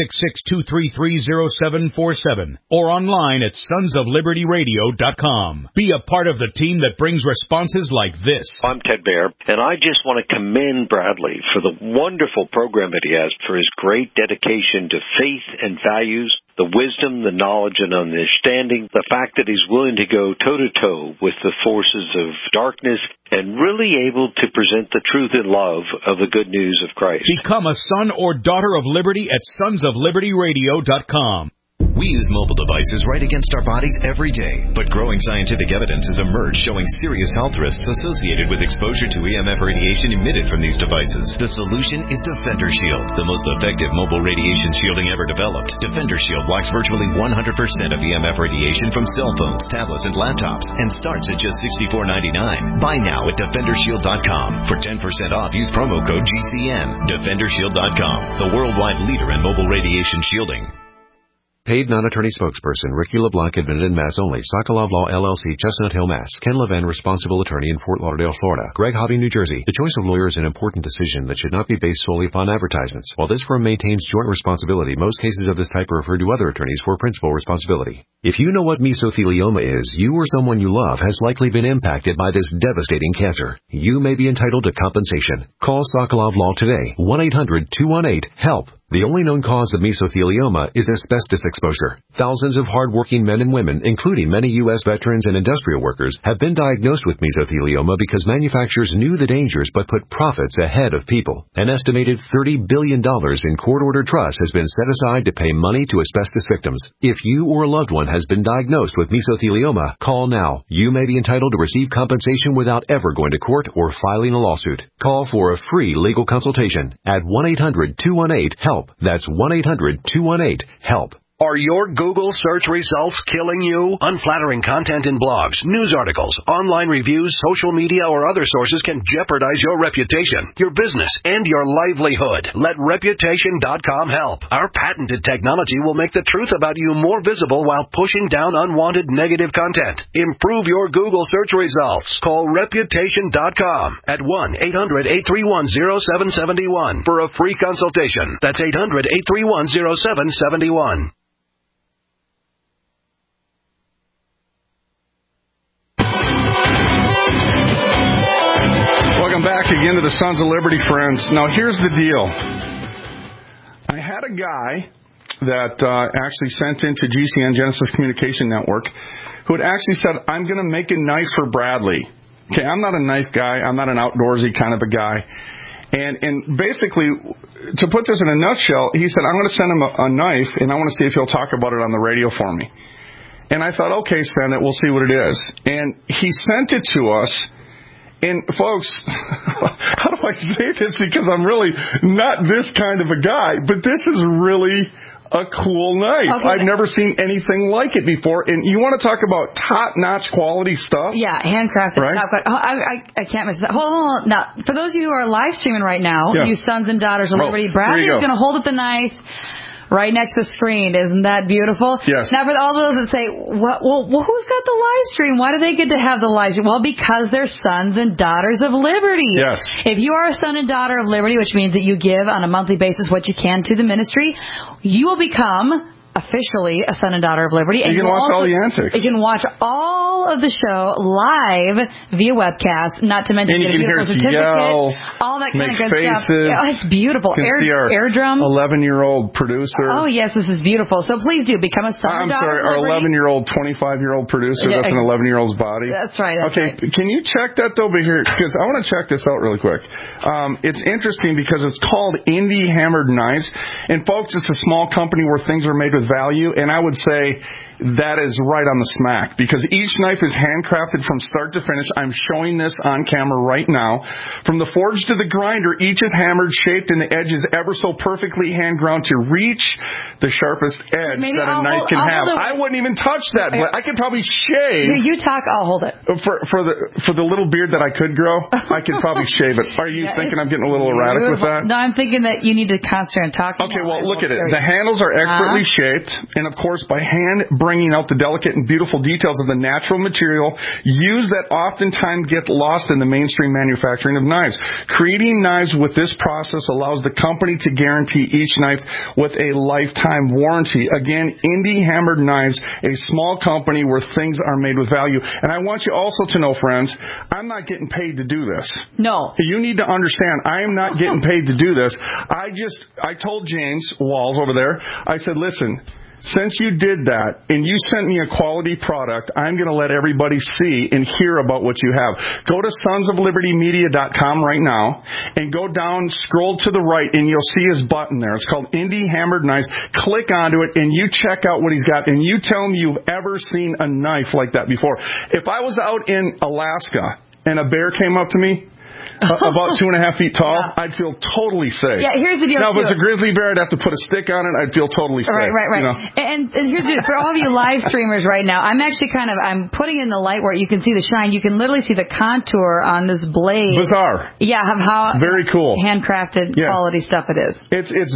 1-866-233-0747 or online at sonsoflibertyradio.com. Be a part of the team that brings responses like this. I'm Ted Baer, and I just want to commend Bradley for the wonderful program that he has, for his great dedication to faith and values, the wisdom, the knowledge, and understanding, the fact that he's willing to go toe-to-toe with the forces of darkness and really able to present the truth and love of the good news of Christ. Become a son or daughter of liberty at sonsoflibertyradio.com. We use mobile devices right against our bodies every day, but growing scientific evidence has emerged showing serious health risks associated with exposure to EMF radiation emitted from these devices. The solution is Defender Shield, the most effective mobile radiation shielding ever developed. Defender Shield blocks virtually 100% of EMF radiation from cell phones, tablets, and laptops, and starts at just $64.99. Buy now at DefenderShield.com. For 10% off, use promo code GCN. DefenderShield.com, the worldwide leader in mobile radiation shielding. Paid non-attorney spokesperson Ricky LeBlanc, admitted in Mass only. Sokolov Law, LLC, Chestnut Hill, Mass. Ken Levin, responsible attorney in Fort Lauderdale, Florida. Greg Hobby, New Jersey. The choice of lawyer is an important decision that should not be based solely upon advertisements. While this firm maintains joint responsibility, most cases of this type are referred to other attorneys for principal responsibility. If you know what mesothelioma is, you or someone you love has likely been impacted by this devastating cancer. You may be entitled to compensation. Call Sokolov Law today. 1-800-218-HELP. The only known cause of mesothelioma is asbestos exposure. Thousands of hard-working men and women, including many U.S. veterans and industrial workers, have been diagnosed with mesothelioma because manufacturers knew the dangers but put profits ahead of people. An estimated $30 billion in court-ordered trust has been set aside to pay money to asbestos victims. If you or a loved one has been diagnosed with mesothelioma, call now. You may be entitled to receive compensation without ever going to court or filing a lawsuit. Call for a free legal consultation at 1-800-218-HELP. That's 1-800-218-HELP. Are your Google search results killing you? Unflattering content in blogs, news articles, online reviews, social media, or other sources can jeopardize your reputation, your business, and your livelihood. Let Reputation.com help. Our patented technology will make the truth about you more visible while pushing down unwanted negative content. Improve your Google search results. Call Reputation.com at 1-800-831-0771 for a free consultation. That's 800-831-0771. Welcome back again to the Sons of Liberty, friends. Now, here's the deal. I had a guy that actually sent into GCN, Genesis Communication Network, who had actually said, I'm going to make a knife for Bradley. Okay, I'm not a knife guy. I'm not an outdoorsy kind of a guy. And basically, to put this in a nutshell, he said, I'm going to send him a knife, and I want to see if he'll talk about it on the radio for me. And I thought, okay, send it. We'll see what it is. And he sent it to us. And, folks, how do I say this? Because I'm really not this kind of a guy. But this is really a cool knife. Okay. I've never seen anything like it before. And you want to talk about top-notch quality stuff? Yeah, handcrafted. Right? I can't miss that. Hold on. Now, for those of you who are live streaming right now, you sons and daughters of Liberty, Bradley's going to hold up the knife right next to the screen. Isn't that beautiful? Yes. Now, for all those that say, well, who's got the live stream? Why do they get to have the live stream? Well, because they're sons and daughters of liberty. Yes. If you are a son and daughter of liberty, which means that you give on a monthly basis what you can to the ministry, you will become officially a son and daughter of liberty. And you can watch all the antics. You can watch all all of the show live via webcast, not to mention and get a beautiful certificate, all that kind of good stuff. Yeah, it's beautiful. Air drum. 11-year-old producer. Oh, yes, this is beautiful. So please do become a Summer I'm sorry, our 11-year-old, 25-year-old producer. That's an 11-year-old's body. That's right. Okay, can you check that, though, here? Because I want to check this out really quick. It's interesting because it's called Indie Hammered Knives. And, folks, it's a small company where things are made with value. And I would say that is right on the smack because each knife is handcrafted from start to finish. I'm showing this on camera right now. From the forge to the grinder, each is hammered, shaped, and the edge is ever so perfectly hand ground to reach the sharpest edge that a knife can have. I wouldn't even touch that. I could probably shave. You talk, I'll hold it. For the little beard that I could grow, I could probably shave it. Are you thinking I'm getting a little erratic with that? No, I'm thinking that you need to concentrate on talking. Okay, well, look at it. The handles are expertly shaped, and of course, by hand bringing out the delicate and beautiful details of the natural material used that oftentimes get lost in the mainstream manufacturing of knives. Creating knives with this process allows the company to guarantee each knife with a lifetime warranty. Again, Indie Hammered Knives, a small company where things are made with value. And I want you also to know, friends, I'm not getting paid to do this. No. You need to understand, I am not getting paid to do this. I told James Walls over there, I said, listen, since you did that and you sent me a quality product, I'm going to let everybody see and hear about what you have. Go to sonsoflibertymedia.com right now and go down, scroll to the right, and you'll see his button there. It's called Indie Hammered Knives. Click onto it and you check out what he's got and you tell me you've ever seen a knife like that before. If I was out in Alaska and a bear came up to me, about 2.5 feet tall, I'd feel totally safe. Yeah, here's the deal. Now, if it's a grizzly bear, I'd have to put a stick on it. I'd feel totally safe. Right. You know? And here's the deal. For all of you live streamers right now, I'm actually I'm putting in the light where you can see the shine. You can literally see the contour on this blade. Bizarre. Yeah, how very cool, handcrafted quality stuff it is. It is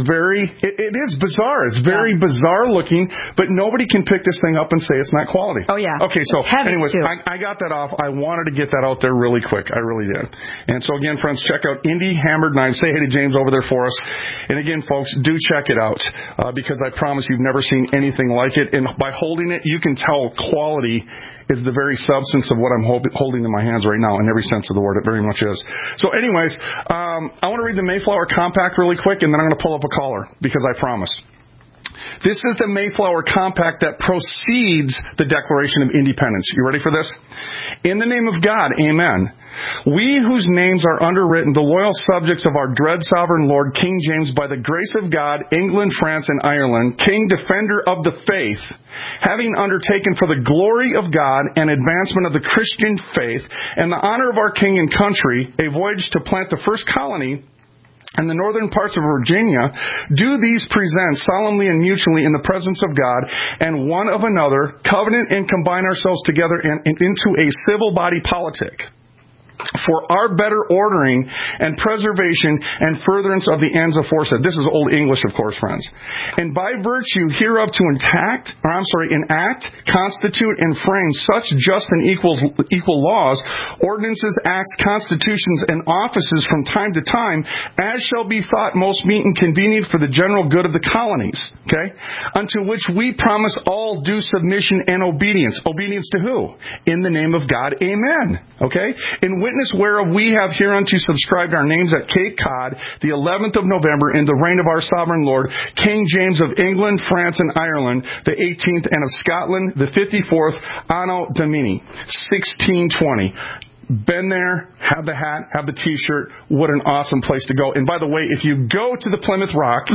bizarre. It's very bizarre looking, but nobody can pick this thing up and say it's not quality. Oh yeah. Okay, so anyways, I got that off. I wanted to get that out there really quick. I really did. And so again, friends, check out Indie Hammered Knives. Say hey to James over there for us. And again, folks, do check it out because I promise you've never seen anything like it. And by holding it, you can tell quality is the very substance of what I'm holding in my hands right now in every sense of the word. It very much is. So anyways, I want to read the Mayflower Compact really quick, and then I'm going to pull up a caller because I promise. This is the Mayflower Compact that precedes the Declaration of Independence. You ready for this? In the name of God, amen. We whose names are underwritten, the loyal subjects of our dread sovereign Lord, King James, by the grace of God, England, France, and Ireland, King, defender of the faith, having undertaken for the glory of God and advancement of the Christian faith and the honor of our King and country, a voyage to plant the first colony and the northern parts of Virginia, do these present solemnly and mutually in the presence of God and one of another, covenant and combine ourselves together into a civil body politic for our better ordering and preservation and furtherance of the ends aforesaid. This is Old English, of course, friends. And by virtue hereof to enact, constitute, and frame such just and equal laws, ordinances, acts, constitutions, and offices from time to time, as shall be thought most meet and convenient for the general good of the colonies. Okay? Unto which we promise all due submission and obedience. Obedience to who? In the name of God, amen. Okay? In witness whereof we have hereunto subscribed our names at Cape Cod, the 11th of November, in the reign of our sovereign Lord, King James of England, France, and Ireland, the 18th, and of Scotland, the 54th, Anno Domini, 1620. Been there, have the hat, have the T-shirt. What an awesome place to go. And by the way, if you go to the Plymouth Rock,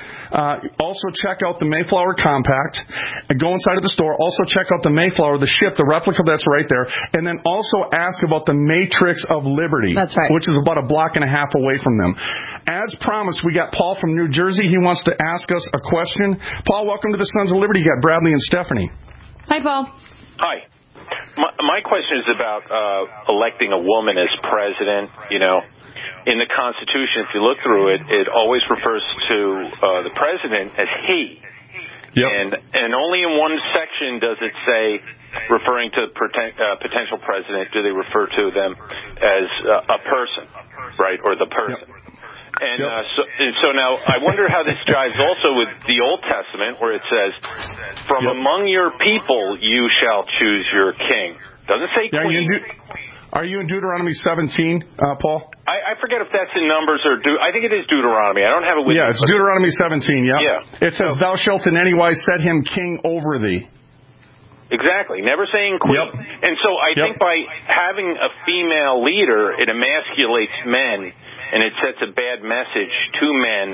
also check out the Mayflower Compact. And go inside of the store. Also check out the Mayflower, the ship, the replica that's right there. And then also ask about the Matrix of Liberty. That's right. Which is about a block and a half away from them. As promised, we got Paul from New Jersey. He wants to ask us a question. Paul, welcome to the Sons of Liberty. You got Bradley and Stephanie. Hi, Paul. Hi. My question is about electing a woman as president. You know, in the Constitution, if you look through it, it always refers to the president as he. Yep. And only in one section does it say, referring to potential president, do they refer to them as a person, right, or the person. Yep. And so now I wonder how this jives also with the Old Testament, where it says, from among your people you shall choose your king. Doesn't say queen. Are you in Deuteronomy 17, Paul? I forget if that's in Numbers or I think it is Deuteronomy. I don't have it with me. Yeah, it's Deuteronomy 17, Yeah. It says, thou shalt in any wise set him king over thee. Exactly. Never saying queen. Yep. And so I think by having a female leader, it emasculates men, and it sets a bad message to men,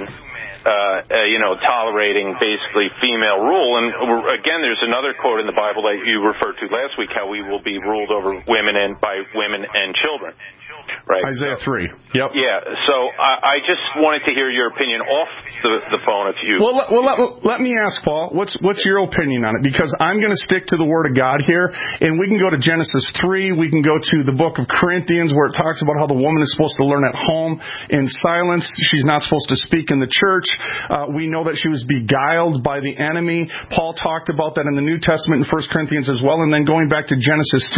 tolerating basically female rule. And again, there's another quote in the Bible that you referred to last week, how we will be ruled over women and by women and children. Right. Isaiah 3. Yep. Yeah. So I just wanted to hear your opinion off the phone if you. Well, let me ask, Paul. What's your opinion on it? Because I'm going to stick to the Word of God here, and we can go to Genesis 3. We can go to the book of Corinthians, where it talks about how the woman is supposed to learn at home in silence. She's not supposed to speak in the church. We know that she was beguiled by the enemy. Paul talked about that in the New Testament in 1 Corinthians as well. And then going back to Genesis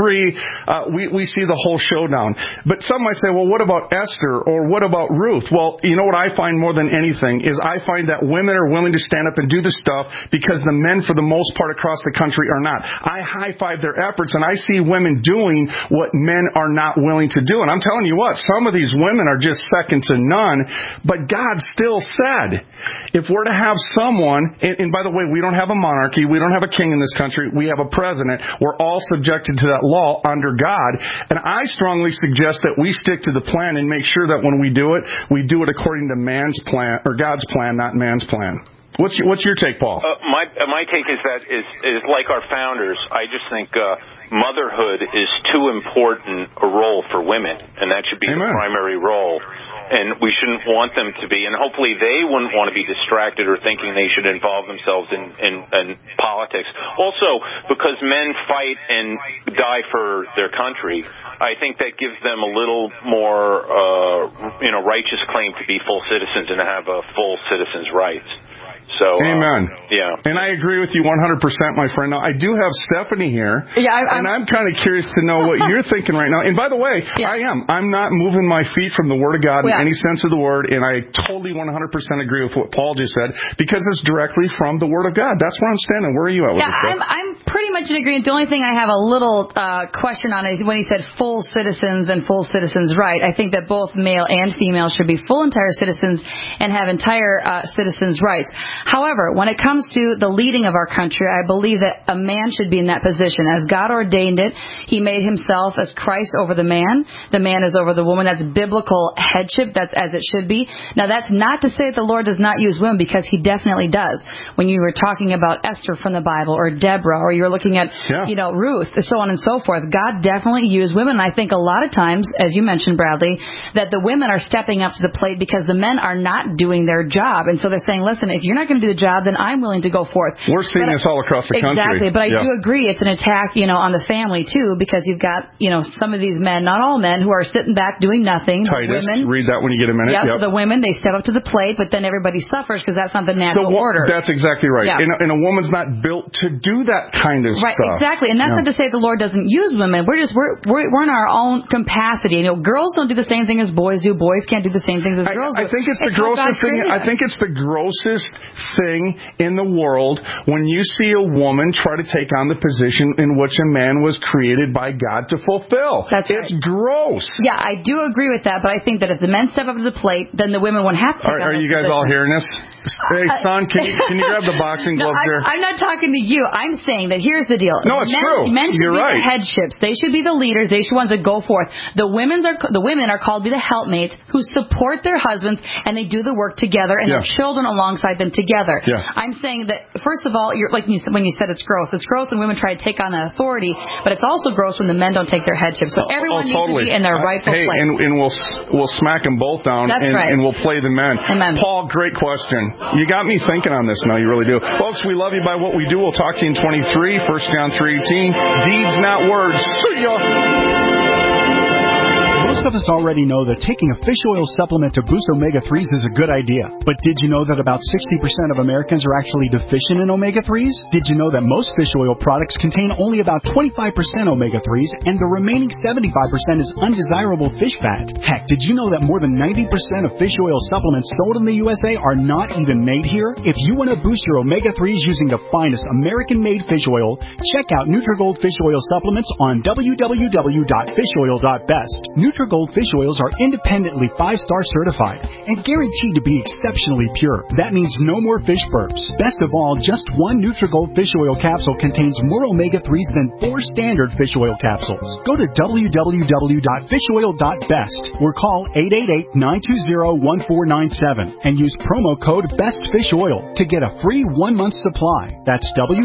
3, we see the whole showdown. But some might say, well, what about Esther or what about Ruth? Well, you know what I find more than anything is I find that women are willing to stand up and do the stuff because the men, for the most part across the country, are not. I high-five their efforts, and I see women doing what men are not willing to do. And I'm telling you what, some of these women are just second to none, but God still said, if we're to have someone, and by the way, we don't have a monarchy, we don't have a king in this country, we have a president, we're all subjected to that law under God, and I strongly suggest that we stick to the plan and make sure that when we do it according to man's plan, or God's plan, not man's plan. What's your take, Paul? My take is that is like our founders. I just think motherhood is too important a role for women, and that should be the primary role. And we shouldn't want them to be, and hopefully they wouldn't want to be distracted or thinking they should involve themselves in politics. Also, because men fight and die for their country, I think that gives them a little more, righteous claim to be full citizens and to have full citizens' rights. So, amen. Yeah. And I agree with you 100%, my friend. Now, I do have Stephanie here, and I'm kind of curious to know what you're thinking right now. And by the way, I'm not moving my feet from the Word of God in any sense of the word, and I totally 100% agree with what Paul just said, because it's directly from the Word of God. That's where I'm standing. Where are you at with this stuff? I'm pretty much in agreement. The only thing I have a little question on is when he said full citizens and full citizens' right. I think that both male and female should be full entire citizens and have entire citizens' rights. However, when it comes to the leading of our country, I believe that a man should be in that position. As God ordained it, He made Himself as Christ over the man. The man is over the woman. That's biblical headship. That's as it should be. Now, that's not to say that the Lord does not use women, because He definitely does. When you were talking about Esther from the Bible, or Deborah, or you were looking at, Ruth, so on and so forth, God definitely used women. And I think a lot of times, as you mentioned, Bradley, that the women are stepping up to the plate because the men are not doing their job. And so they're saying, listen, if you're not going to do the job, then I'm willing to go forth. We're seeing this all across the country. Exactly, but I do agree it's an attack, on the family too, because you've got, some of these men, not all men, who are sitting back doing nothing. Titus, women, read that when you get a minute. So the women, they step up to the plate, but then everybody suffers because that's not the natural order. That's exactly right. Yeah. And a woman's not built to do that kind of stuff. Right, exactly. And that's not to say the Lord doesn't use women. We're in our own capacity. Girls don't do the same thing as boys do. Boys can't do the same things as girls do. I think it's the grossest thing. I think it's the grossest thing in the world when you see a woman try to take on the position in which a man was created by God to fulfill. It's gross. Yeah, I do agree with that, but I think that if the men step up to the plate, then the women won't have to take on Are you guys all hearing this? Hey, son, can you grab the boxing gloves here? I'm not talking to you. I'm saying that here's the deal. No, it's true. Men should You're be right. the headships. They should be the leaders. They should be the ones that go forth. The women are called to be the helpmates who support their husbands, and they do the work together, and their children alongside them together. Yeah. I'm saying that, first of all, you're like when you said it's gross. It's gross when women try to take on that authority, but it's also gross when the men don't take their headship. So everyone needs to be in their rightful place. And we'll smack them both down. That's right. And we'll play the men. Amen. Paul, great question. You got me thinking on this now. You really do. Folks, we love you by what we do. We'll talk to you in 23, 1 John 3:18. Deeds, not words. See ya. Most of us already know that taking a fish oil supplement to boost omega-3s is a good idea. But did you know that about 60% of Americans are actually deficient in omega-3s? Did you know that most fish oil products contain only about 25% omega-3s and the remaining 75% is undesirable fish fat? Heck, did you know that more than 90% of fish oil supplements sold in the USA are not even made here? If you want to boost your omega-3s using the finest American-made fish oil, check out Nutrigold Fish Oil Supplements on www.fishoil.best. Nutrigold fish oils are independently 5-star certified and guaranteed to be exceptionally pure. That means no more fish burps. Best of all, just one Nutrigold fish oil capsule contains more omega-3s than 4 standard fish oil capsules. Go to www.fishoil.best or call 888-920-1497 and use promo code BESTFISHOIL to get a free 1-month supply. That's